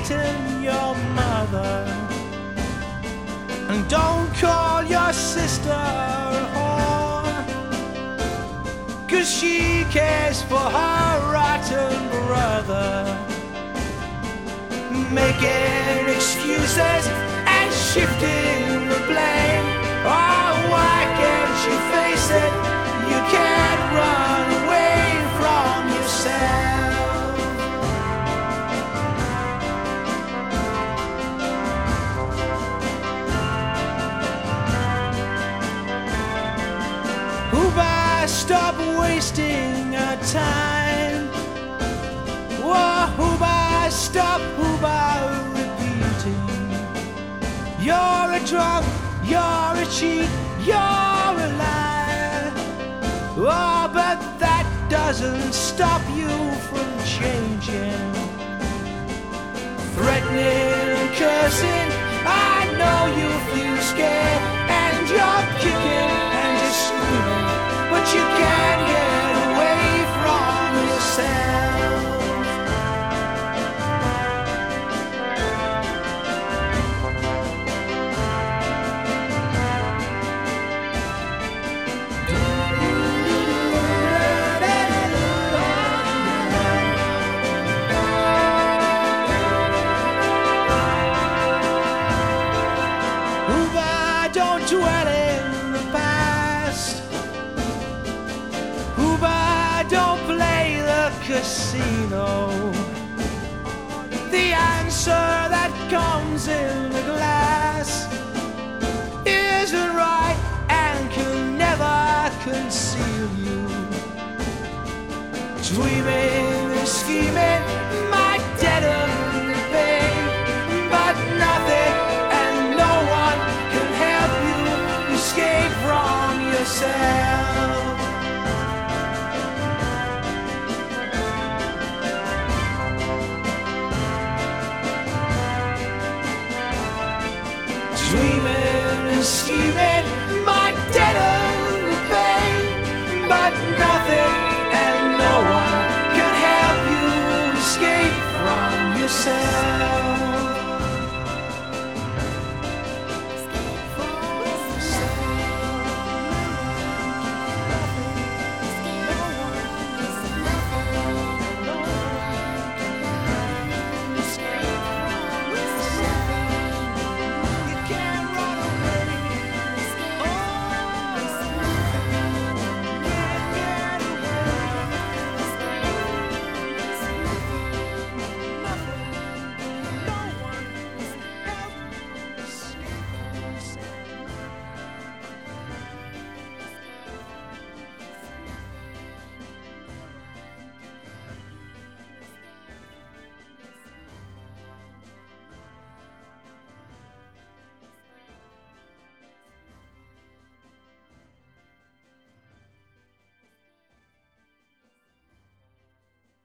beaten your mother. And don't call your sister a whore, 'cause she cares for her rotten brother. Making excuses and shifting the blame. Oh, why can't you face it? You can't run away from yourself. Hooba, stop wasting our time. Whoa, Hooba, stop, Hooba, repeating. You're a drunk, you're a cheat, you're a liar. Oh, but that doesn't stop you from changing. Threatening and cursing, I know you feel scared, and you're kicking and you're screaming, but you can't get away from yourself. Don't dwell in the past. Hooba, don't play the casino. The answer that comes in the glass isn't right and can never conceal you. Dreaming and scheming might deaden the pain, but nothing and no one can help you escape from yourself. Dreaming and scheming